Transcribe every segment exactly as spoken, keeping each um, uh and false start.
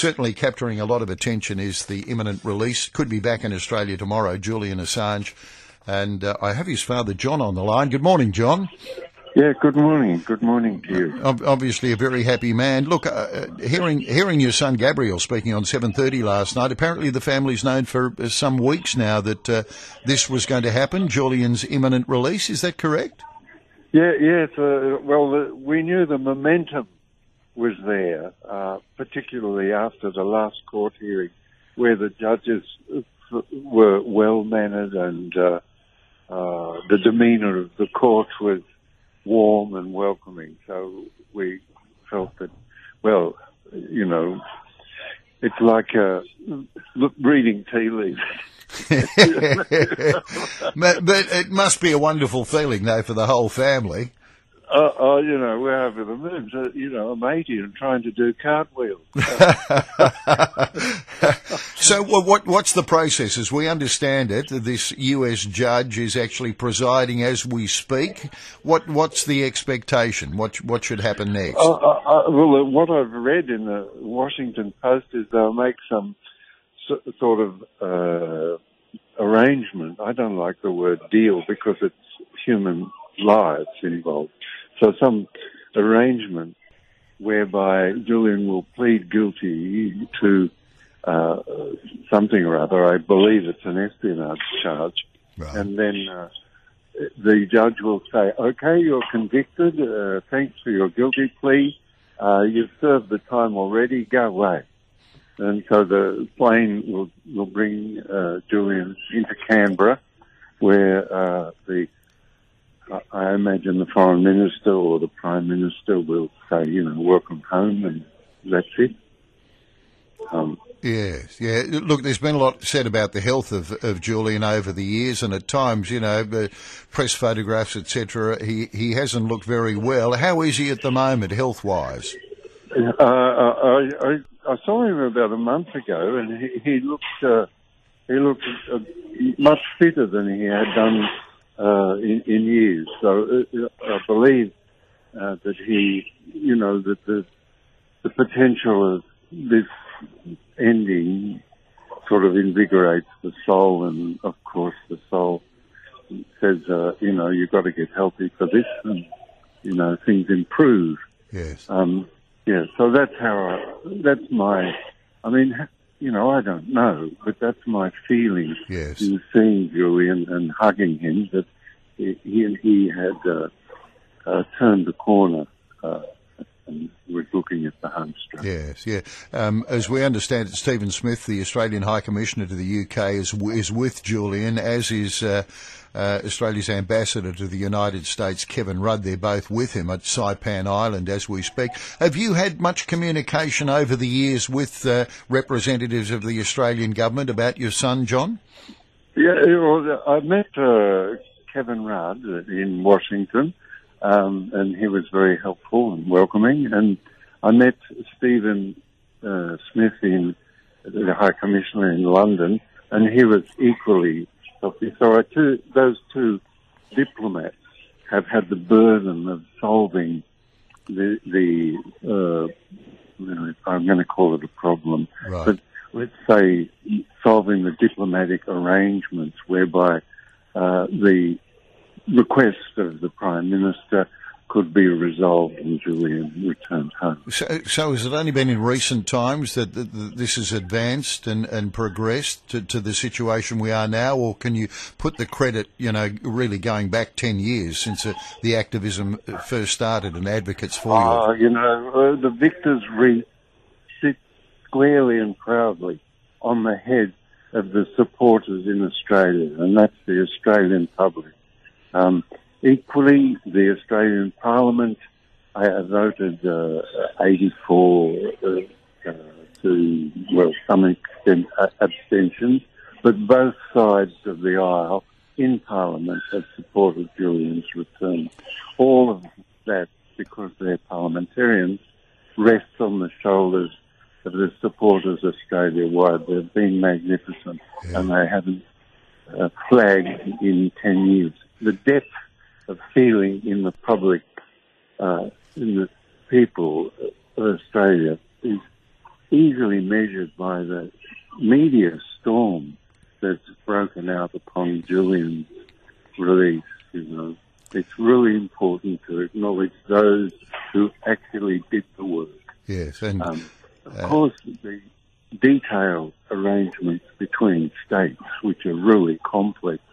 certainly capturing a lot of attention is the imminent release. Could be back in Australia tomorrow, Julian Assange. And uh, I have his father, John, on the line. Good morning, John. Yeah, good morning. Good morning to you. Obviously a very happy man. Look, uh, hearing hearing your son Gabriel speaking on seven thirty last night, apparently the family's known for some weeks now that uh, this was going to happen, Julian's imminent release. Is that correct? Yeah, yes. Uh, well, the, we knew the momentum was there, uh, particularly after the last court hearing where the judges were well-mannered and uh, uh, the demeanour of the court was warm and welcoming. So we felt that, well, you know, it's like uh, reading tea leaves. but, but it must be a wonderful feeling, though, for the whole family. Uh, uh, you know, we're over the moon. So, you know, I'm eighty and trying to do cartwheels. So what, what's the process? As we understand it, this U S judge is actually presiding as we speak. What What's the expectation? What what should happen next? Uh, uh, uh, well, uh, what I've read in the Washington Post is they'll make some so, sort of uh, arrangement. I don't like the word deal because it's human lives involved. So some arrangement whereby Julian will plead guilty to uh, something or other. I believe it's an espionage charge. Right. And then uh, the judge will say, okay, you're convicted. Uh, thanks for your guilty plea. Uh, you've served the time already. Go away. And so the plane will, will bring uh, Julian into Canberra, where uh, the I imagine the Foreign Minister or the Prime Minister will say, you know, welcome home, and that's it. Um, yes, yeah. Look, there's been a lot said about the health of, of Julian over the years, and at times, you know, press photographs, et cetera, he, he hasn't looked very well. How is he at the moment, health-wise? Uh, I, I, I saw him about a month ago, and he, he looked uh, he looked uh, much fitter than he had done Uh, in, in years. So uh, I believe uh, that he, you know, that the the potential of this ending sort of invigorates the soul, and of course the soul says, uh, you know, you've got to get healthy for this, and you know, things improve. Yes. Um, yeah. So that's how. I, that's my. I mean, you know, I don't know, but that's my feeling. Yes. In seeing Julian and hugging him, that he he, he had uh, uh, turned the corner uh, and was looking at the home straight. Yes, yeah. Um, as we understand it, Stephen Smith, the Australian High Commissioner to the U K, is is with Julian, as is uh, uh, Australia's ambassador to the United States, Kevin Rudd. They're both with him at Saipan Island as we speak. Have you had much communication over the years with uh, representatives of the Australian government about your son, John? Yeah, well, I met uh, Kevin Rudd in Washington, um, and he was very helpful and welcoming. And I met Stephen uh, Smith, in the High Commissioner in London, and he was equally helpful. So I two, those two diplomats have had the burden of solving the, the uh, you know, I'm going to call it a problem, right. but let's say solving the diplomatic arrangements whereby uh, the request of the Prime Minister could be resolved and Julian returned home. So, so has it only been in recent times that, that, that this has advanced and, and progressed to, to the situation we are now, or can you put the credit, you know, really going back ten years since uh, the activism first started and advocates for you? Uh, you know, uh, the victors' wreath sits squarely and proudly on the head of the supporters in Australia, and that's the Australian public. Um, equally, the Australian Parliament uh, voted uh, eighty-four uh, uh, to, well, some extent uh, abstentions, but both sides of the aisle in Parliament have supported Julian's return. All of that, because they're parliamentarians, rests on the shoulders of the supporters Australia-wide. They've been magnificent, yeah. and they haven't uh, flagged in ten years. The depth of feeling in the public, uh, in the people of Australia is easily measured by the media storm that's broken out upon Julian's release. You know, it's really important to acknowledge those who actually did the work. Yes, and um, of uh, course the detailed arrangements between states, which are really complex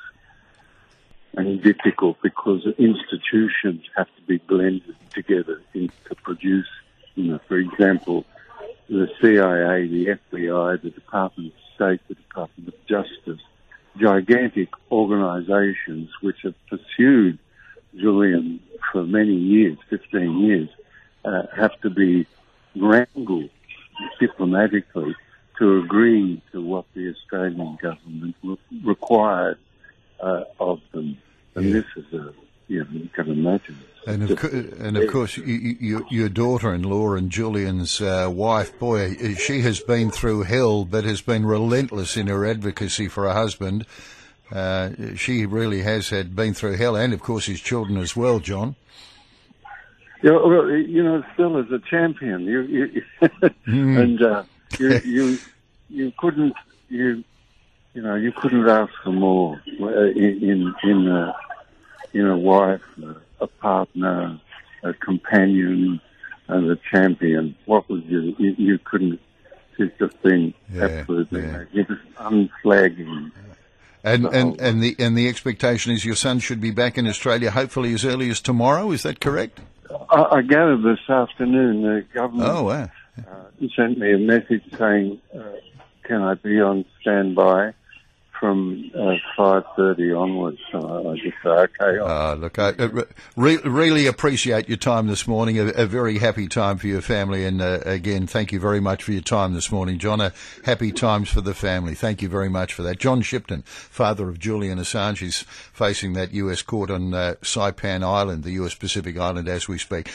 and difficult because institutions have to be blended together in, to produce, you know, for example, the C I A, the F B I, the Department of State, the Department of Justice, gigantic organisations which have pursued Julian for many years, fifteen years, uh, have to be wrangled diplomatically to agree to what the Australian government re- required uh, of them. And yeah. this is a, you know, you can imagine. And of, co- and of course, you, you, your daughter-in-law and Julian's uh, wife, boy, she has been through hell, but has been relentless in her advocacy for her husband. Uh, she really has had been through hell, and of course his children as well, John. Yeah, well, you know, still as a champion, you, you mm. and uh, you, you, you couldn't, you, you know, you couldn't ask for more in in in a, in a wife, a partner, a companion, and a champion. What was you? You, you couldn't. She's just been yeah, absolutely yeah. magnificent, unflagging. And and and the and the expectation is your son should be back in Australia, hopefully as early as tomorrow. Is that correct? I, I gathered this afternoon the government oh, wow. uh, sent me a message saying, uh, "Can I be on standby from uh, five thirty onwards?" So I just say, "Okay." Uh, look, I uh, re- really appreciate your time this morning. A, a very happy time for your family, and uh, again, thank you very much for your time this morning, John. Uh, happy times for the family. Thank you very much for that. John Shipton, father of Julian Assange, is facing that U S court on uh, Saipan Island, the U S Pacific Island, as we speak.